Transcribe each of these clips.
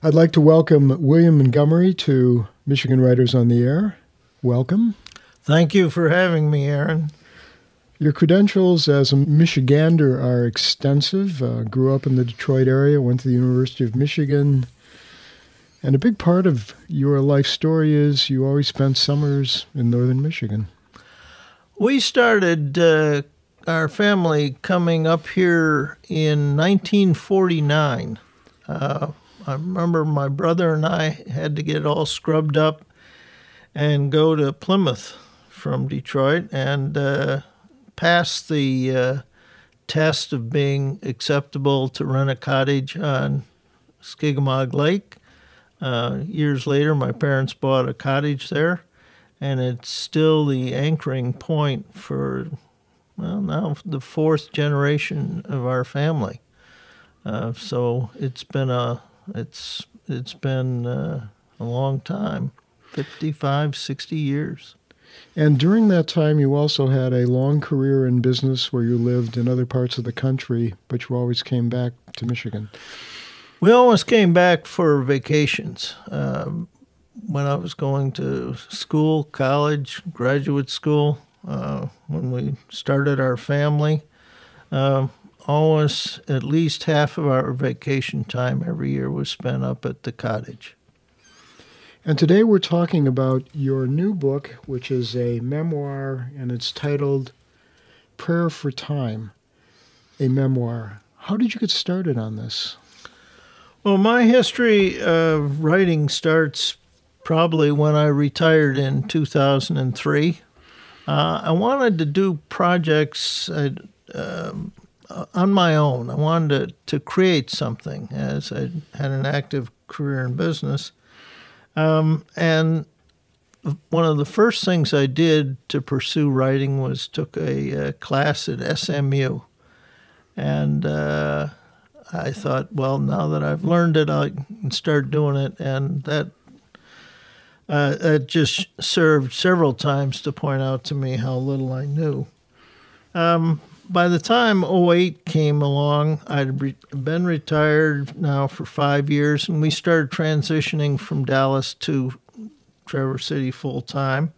I'd like to welcome William Montgomery to Michigan Writers on the Air. Welcome. Thank you for having me, Aaron. Your credentials as a Michigander are extensive. Grew up in the Detroit area, went to the University of Michigan. And a big part of your life story is you always spent summers in northern Michigan. We started our family coming up here in 1949. I remember my brother and I had to get all scrubbed up and go to Plymouth from Detroit and pass the test of being acceptable to rent a cottage on Skigmog Lake. Years later, my parents bought a cottage there, and it's still the anchoring point for, well, now the fourth generation of our family. So it's been a long time, 55, 60 years. And during that time, you also had a long career in business where you lived in other parts of the country, but you always came back to Michigan. We always came back for vacations. When I was going to school, college, graduate school, when we started our family, always at least half of our vacation time every year was spent up at the cottage. And today we're talking about your new book, which is a memoir, and it's titled Prayer for Time, a memoir. How did you get started on this? Well, my history of writing starts probably when I retired in 2003. I wanted to do projects on my own. I wanted to create something as I had an active career in business. And one of the first things I did to pursue writing was took a class at SMU. And I thought, well, now that I've learned it, I can start doing it. And that just served several times to point out to me how little I knew. By the time '08 came along, I'd been retired now for 5 years, and we started transitioning from Dallas to Traverse City full time.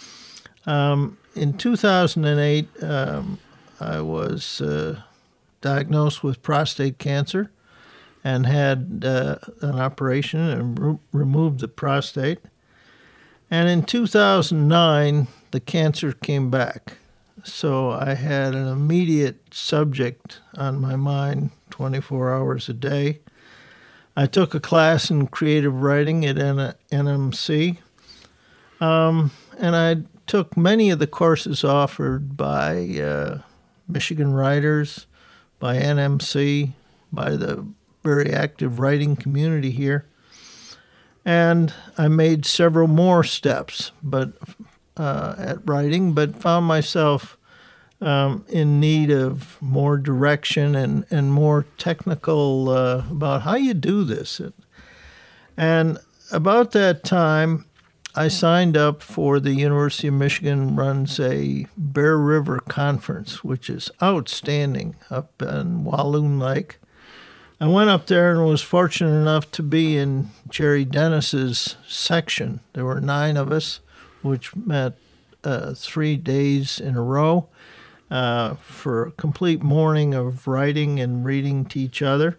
In 2008, I was diagnosed with prostate cancer and had an operation and removed the prostate. And in 2009, the cancer came back. So I had an immediate subject on my mind 24 hours a day. I took a class in creative writing at NMC, and I took many of the courses offered by Michigan Writers, by NMC, by the very active writing community here. And I made several more steps at writing, but found myself in need of more direction and more technical about how you do this. And about that time, I signed up for the University of Michigan runs a Bear River Conference, which is outstanding up in Walloon Lake. I went up there and was fortunate enough to be in Jerry Dennis's section. There were 9 of us, which met 3 days in a row for a complete morning of writing and reading to each other.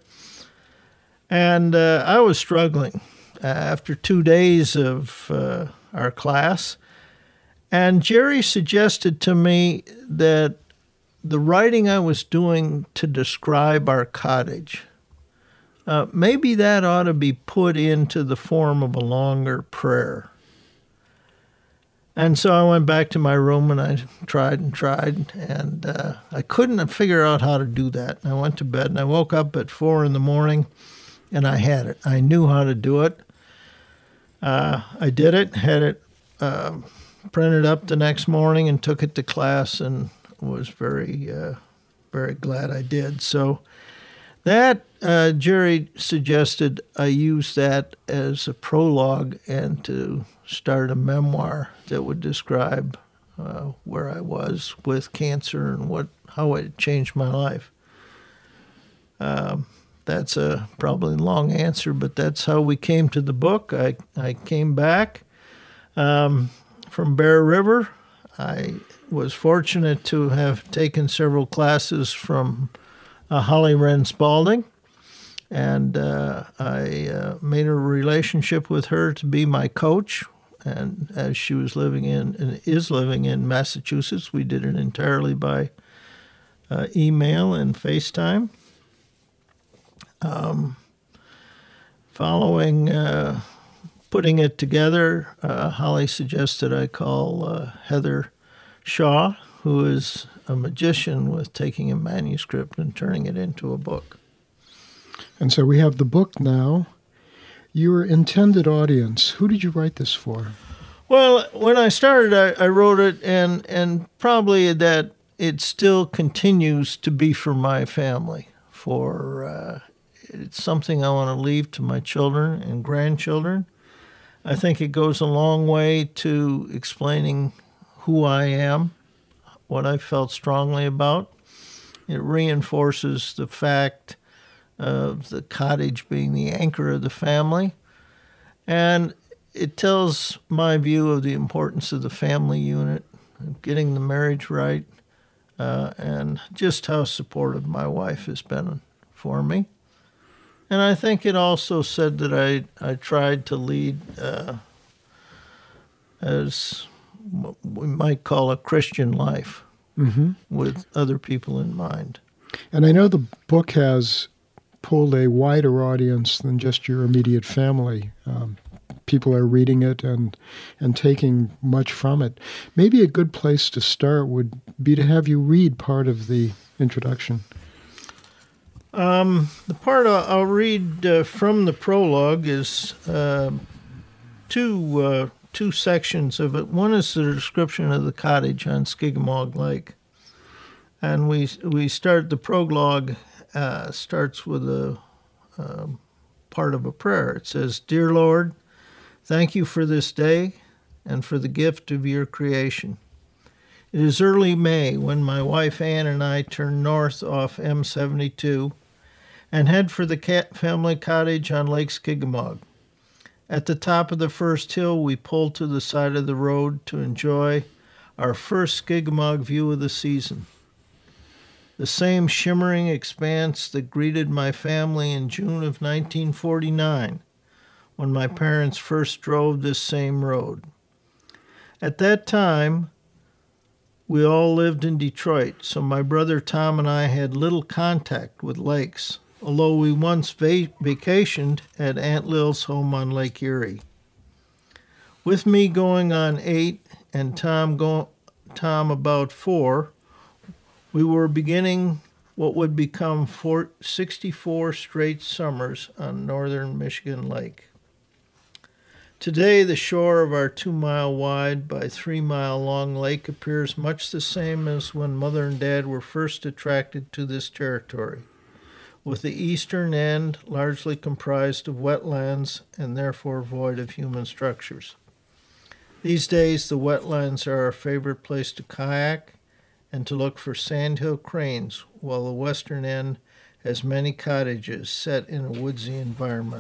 And I was struggling after 2 days of our class. And Jerry suggested to me that the writing I was doing to describe our cottage, maybe that ought to be put into the form of a longer prayer. And so I went back to my room and I tried, and I couldn't figure out how to do that. And I went to bed and I woke up at 4 a.m. and I had it. I knew how to do it. I did it, had it printed up the next morning and took it to class and was very, very glad I did. So that Jerry suggested I use that as a prologue and to start a memoir that would describe where I was with cancer and how it changed my life. that's a probably long answer, but that's how we came to the book. I came back from Bear River. I was fortunate to have taken several classes from Holly Wren Spalding, and I made a relationship with her to be my coach. And as she was living in Massachusetts, we did it entirely by email and FaceTime. Following putting it together, Holly suggested I call Heather Shaw, who is a magician with taking a manuscript and turning it into a book. And so we have the book now. Your intended audience, who did you write this for? Well, when I started, I wrote it, and probably that it still continues to be for my family. It's something I want to leave to my children and grandchildren. I think it goes a long way to explaining who I am, what I felt strongly about. It reinforces the fact of the cottage being the anchor of the family. And it tells my view of the importance of the family unit, of getting the marriage right, and just how supportive my wife has been for me. And I think it also said that I tried to lead as what we might call a Christian life, with other people in mind. And I know the book has pulled a wider audience than just your immediate family. People are reading it and taking much from it. Maybe a good place to start would be to have you read part of the introduction. The part I'll read from the prologue is two sections of it. One is the description of the cottage on Skigmog Lake, and we start the prologue starts with a part of a prayer. It says, "Dear Lord, thank you for this day and for the gift of your creation. It is early May when my wife Ann and I turn north off M72 and head for the family cottage on Lake Skigmog. At the top of the first hill, we pull to the side of the road to enjoy our first Skigmog view of the season. The same shimmering expanse that greeted my family in June of 1949, when my parents first drove this same road. At that time, we all lived in Detroit, so my brother Tom and I had little contact with lakes, although we once vacationed at Aunt Lil's home on Lake Erie. With me going on 8 and Tom about 4, we were beginning what would become 64 straight summers on northern Michigan Lake. Today, the shore of our 2-mile wide by 3-mile long lake appears much the same as when Mother and Dad were first attracted to this territory, with the eastern end largely comprised of wetlands and therefore void of human structures. These days, the wetlands are our favorite place to kayak and to look for sandhill cranes, while the western end has many cottages set in a woodsy environment.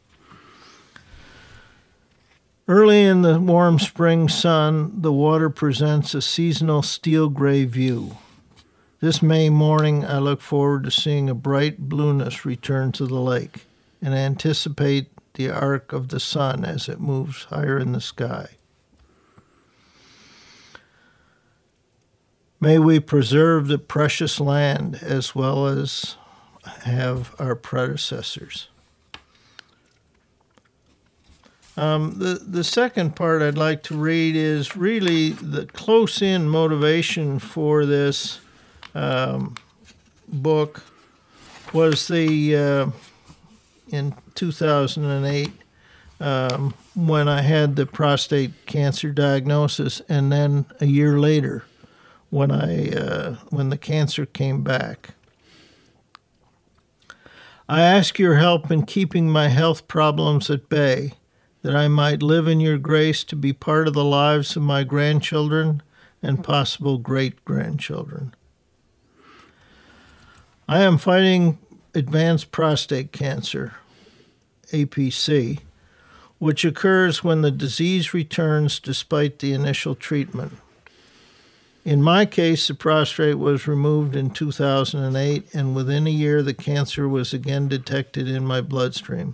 Early in the warm spring sun, the water presents a seasonal steel-gray view. This May morning, I look forward to seeing a bright blueness return to the lake and anticipate the arc of the sun as it moves higher in the sky. May we preserve the precious land as well as have our predecessors." The second part I'd like to read is really the close-in motivation for this book was in 2008 when I had the prostate cancer diagnosis, and then a year later when the cancer came back. "I ask your help in keeping my health problems at bay, that I might live in your grace to be part of the lives of my grandchildren and possible great-grandchildren. I am fighting advanced prostate cancer, APC, which occurs when the disease returns despite the initial treatment. In my case, the prostate was removed in 2008, and within a year, the cancer was again detected in my bloodstream.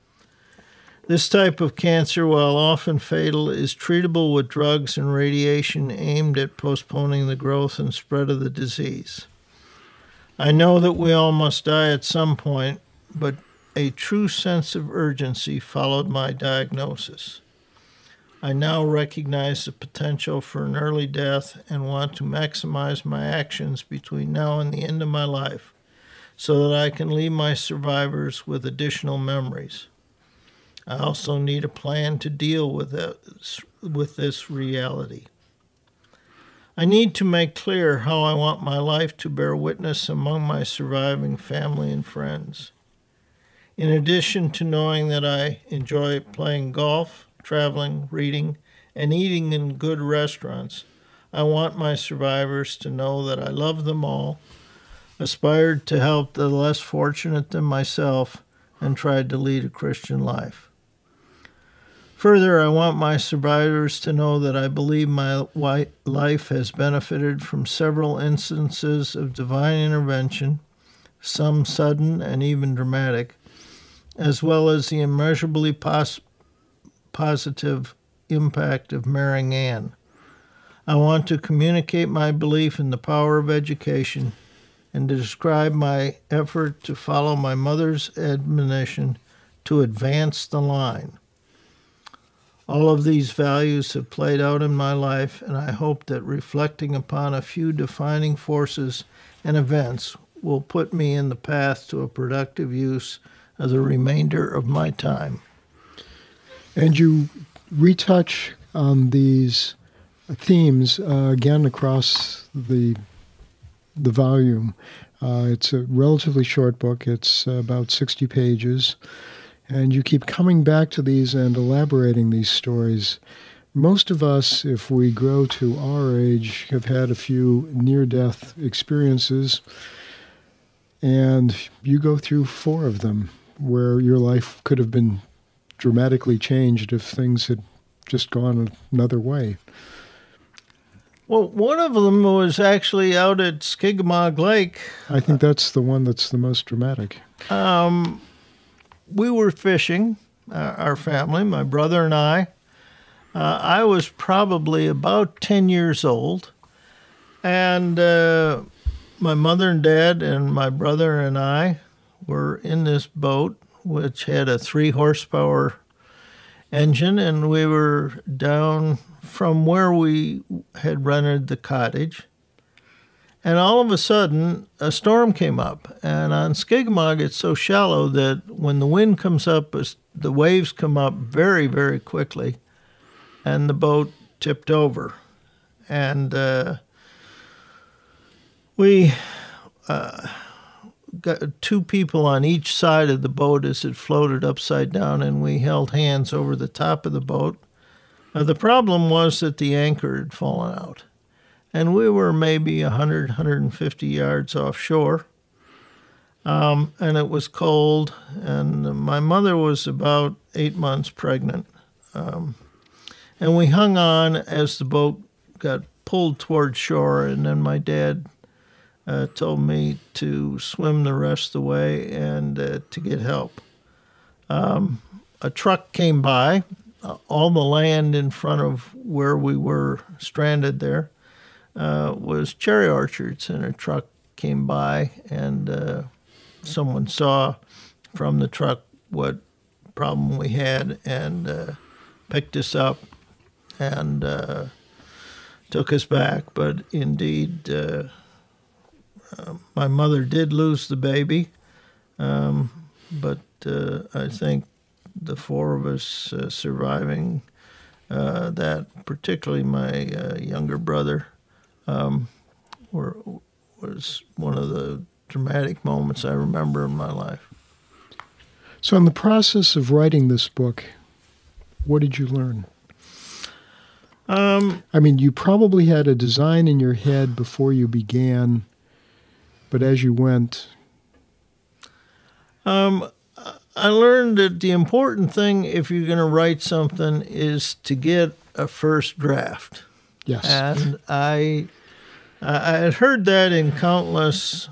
This type of cancer, while often fatal, is treatable with drugs and radiation aimed at postponing the growth and spread of the disease. I know that we all must die at some point, but a true sense of urgency followed my diagnosis. I now recognize the potential for an early death and want to maximize my actions between now and the end of my life so that I can leave my survivors with additional memories. I also need a plan to deal with this reality. I need to make clear how I want my life to bear witness among my surviving family and friends. In addition to knowing that I enjoy playing golf, traveling, reading, and eating in good restaurants, I want my survivors to know that I love them all, aspired to help the less fortunate than myself, and tried to lead a Christian life. Further, I want my survivors to know that I believe my life has benefited from several instances of divine intervention, some sudden and even dramatic, as well as the immeasurably positive impact of marrying Anne. I want to communicate my belief in the power of education and to describe my effort to follow my mother's admonition to advance the line. All of these values have played out in my life, and I hope that reflecting upon a few defining forces and events will put me in the path to a productive use of the remainder of my time. And you retouch on these themes again across the volume. It's a relatively short book. It's about 60 pages. And you keep coming back to these and elaborating these stories. Most of us, if we grow to our age, have had a few near-death experiences, and you go through 4 of them where your life could have been dramatically changed if things had just gone another way. Well, one of them was actually out at Skigmog Lake. I think that's the one that's the most dramatic. We were fishing, our family, my brother and I. I was probably about 10 years old, and my mother and dad and my brother and I were in this boat, which had a 3-horsepower engine, and we were down from where we had rented the cottage. And all of a sudden, a storm came up. And on Skigmog, it's so shallow that when the wind comes up, the waves come up very, very quickly. And the boat tipped over. And we got 2 people on each side of the boat as it floated upside down, and we held hands over the top of the boat. The problem was that the anchor had fallen out. And we were maybe 100, 150 yards offshore. And it was cold, and my mother was about 8 months pregnant. And we hung on as the boat got pulled toward shore, and then my dad told me to swim the rest of the way and to get help. A truck came by. All the land in front of where we were stranded there was cherry orchards, and a truck came by, and someone saw from the truck what problem we had and picked us up and took us back. But indeed, my mother did lose the baby, but I think the 4 of us surviving that, particularly my younger brother, was one of the dramatic moments I remember in my life. So in the process of writing this book, what did you learn? I mean, you probably had a design in your head before you began, but as you went, I learned that the important thing if you're going to write something is to get a first draft. Yes. And I had heard that in countless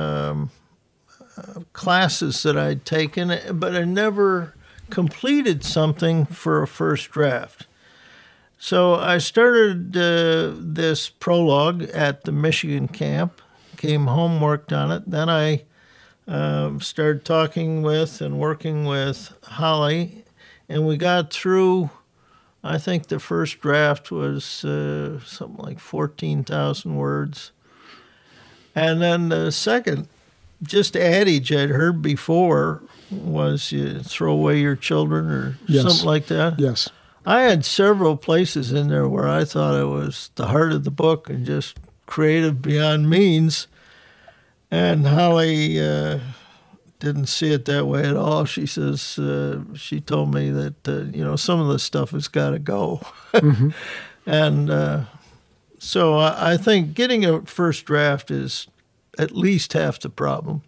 classes that I'd taken, but I never completed something for a first draft. So I started this prologue at the Michigan camp, came home, worked on it. Then I started talking with and working with Holly, and we got through. I think the first draft was something like 14,000 words. And then the second, just adage I'd heard before was you throw away your children or something like that. Yes. I had several places in there where I thought it was the heart of the book and just creative beyond means. And Holly didn't see it that way at all. She says, she told me that, some of the stuff has got to go. Mm-hmm. And so I think getting a first draft is at least half the problem.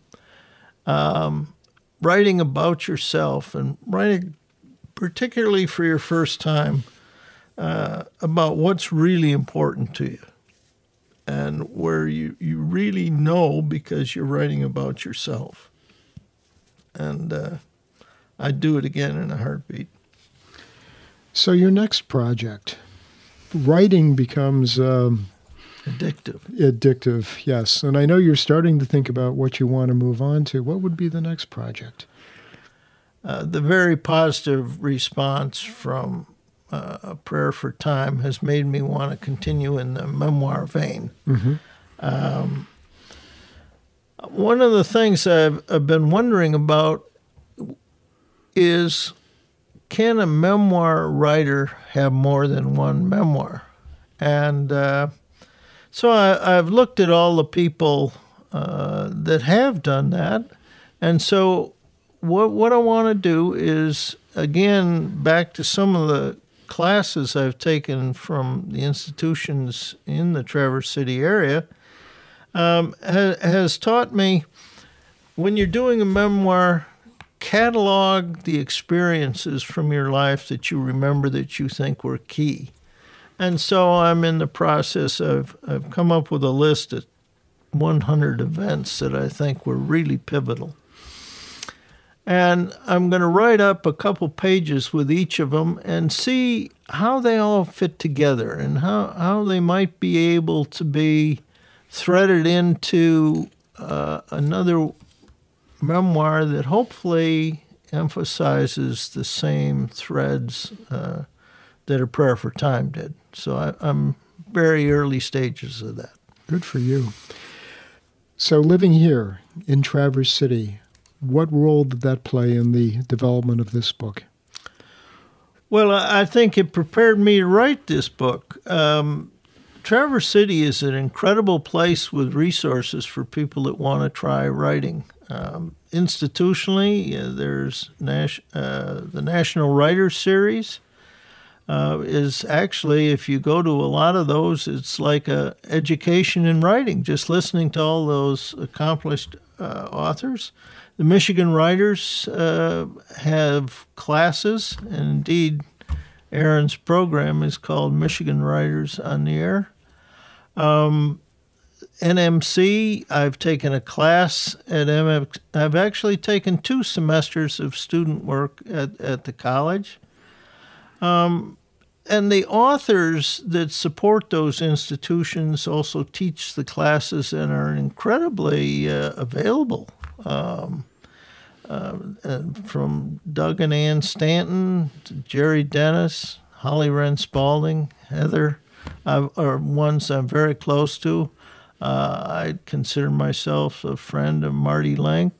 Writing about yourself and writing particularly for your first time about what's really important to you and where you really know because you're writing about yourself. And I'd do it again in a heartbeat. So your next project, writing becomes addictive, yes. And I know you're starting to think about what you want to move on to. What would be the next project? The very positive response from A Prayer for Time has made me want to continue in the memoir vein. Mm-hmm. One of the things I've been wondering about is, can a memoir writer have more than one memoir? And so I've looked at all the people that have done that. And so what I want to do is, again, back to some of the classes I've taken from the institutions in the Traverse City area, has taught me, when you're doing a memoir, catalog the experiences from your life that you remember that you think were key. And so I'm in the process of, I've come up with a list of 100 events that I think were really pivotal. And I'm going to write up a couple pages with each of them and see how they all fit together and how they might be able to be threaded into another memoir that hopefully emphasizes the same threads that A Prayer for Time did. So I'm very early stages of that. Good for you. So living here in Traverse City, what role did that play in the development of this book? Well, I think it prepared me to write this book. Traverse City is an incredible place with resources for people that want to try writing. Institutionally, there's the National Writers Series. Is actually, if you go to a lot of those, it's like a education in writing, just listening to all those accomplished authors. The Michigan Writers have classes, and indeed, Aaron's program is called Michigan Writers on the Air. NMC, I've taken a class at MF. I've actually taken 2 semesters of student work at the college. And the authors that support those institutions also teach the classes and are incredibly available. From Doug and Ann Stanton to Jerry Dennis, Holly Wren Spalding, Heather, are ones I'm very close to. I consider myself a friend of Marty Lenk.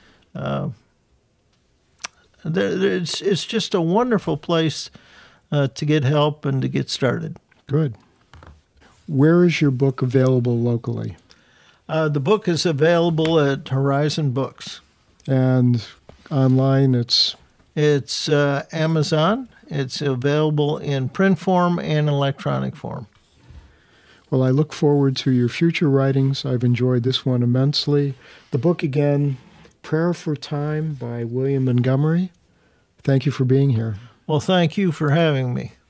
It's just a wonderful place to get help and to get started. Good. Where is your book available locally? The book is available at Horizon Books. And online it's Amazon. It's available in print form and electronic form. Well, I look forward to your future writings. I've enjoyed this one immensely. The book, again, Prayer for Time by William Montgomery. Thank you for being here. Well, thank you for having me.